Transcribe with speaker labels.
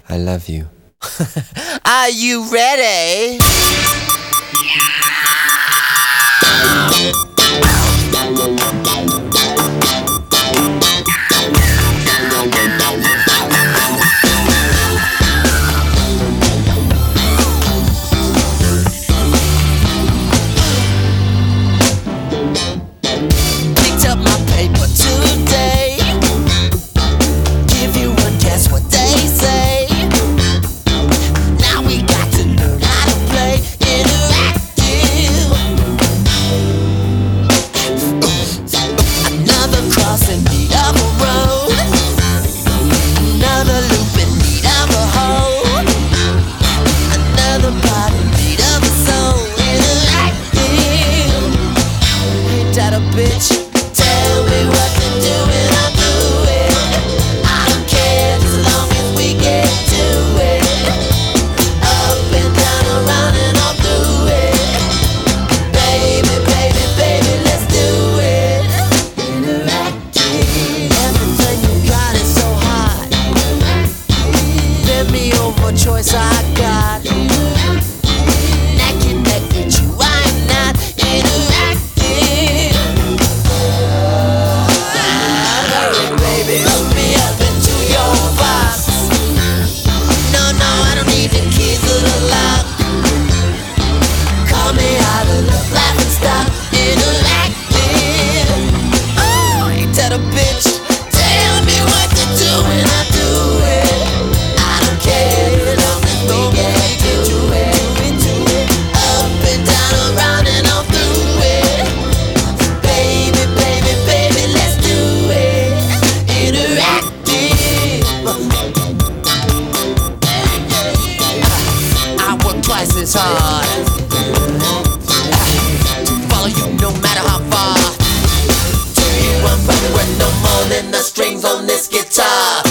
Speaker 1: I love you.
Speaker 2: Are you ready? Picked up my paper today. Give you one guess what they say. Now we got to learn how to play interactive. Another cross in need of a road. Another loop in need of a hole. Another part in need of a soul. Interactive. Ain't that a bitch? Tell me what to do and I'll do it. I don't care as long as we get to it. Up and down, around and all through it. Baby, baby, baby, let's do it. Interactive. Everything you got is so hot. Bend me over, choice I got. Neck and neck with you, I'm not interactive. Hurry, baby, hook me up into your box. No, no, I don't need the keys to the lock. Call me out of love, laugh and stop. Interactive. Oh, ain't that a bitch? Tell me what to do and I do it. I don't care as long as we get to it. Up and down, around and all through it. Baby, baby, baby, let's do it. Interactive. I work twice as hard to follow you no matter how far. To you I'm running worth no more than the strings on this guitar.